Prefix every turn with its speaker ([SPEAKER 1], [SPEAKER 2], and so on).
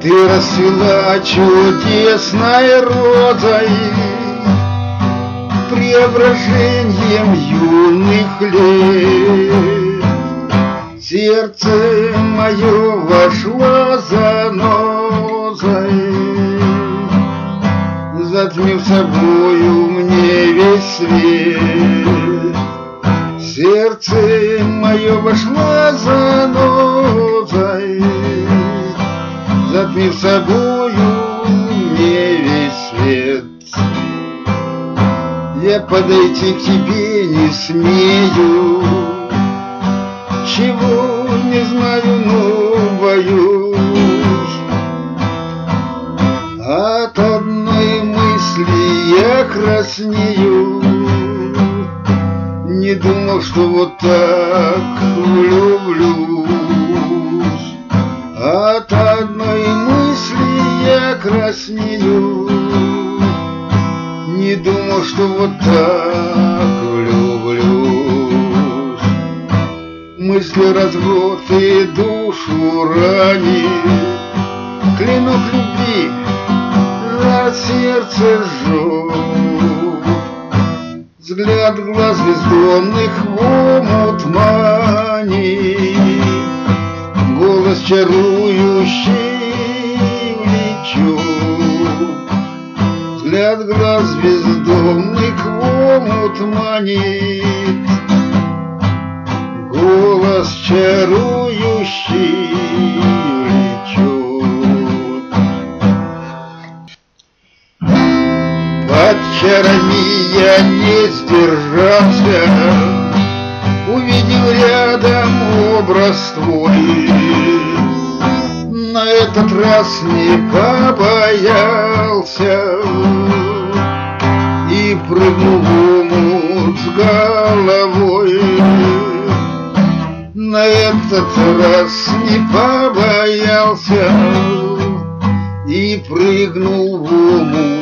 [SPEAKER 1] Ты расцвела чудесной розой, преображением юных лет. Сердце мое вошло занозой, затмив собою мне весь свет. Сердце мое вошло занозой, затмив собою мне весь свет. Я подойти к тебе не смею, чего не знаю, но боюсь. От одной мысли я краснею, не думал, что вот так влюблюсь. От одной мысли я краснею, не думал, что вот так влюблюсь. Мысли развод и душу ранит, клинок любви за сердце жжет. Взгляд глаз бездомных в омут манит, голос чарующий влечет. Взгляд глаз бездомных в омут манит, голос чарующий влечет. Под чарами я не сдержался, увидел рядом образ твой. На этот раз не побоялся и прыгнул в омут с головой. На этот раз не побоялся и прыгнул в омут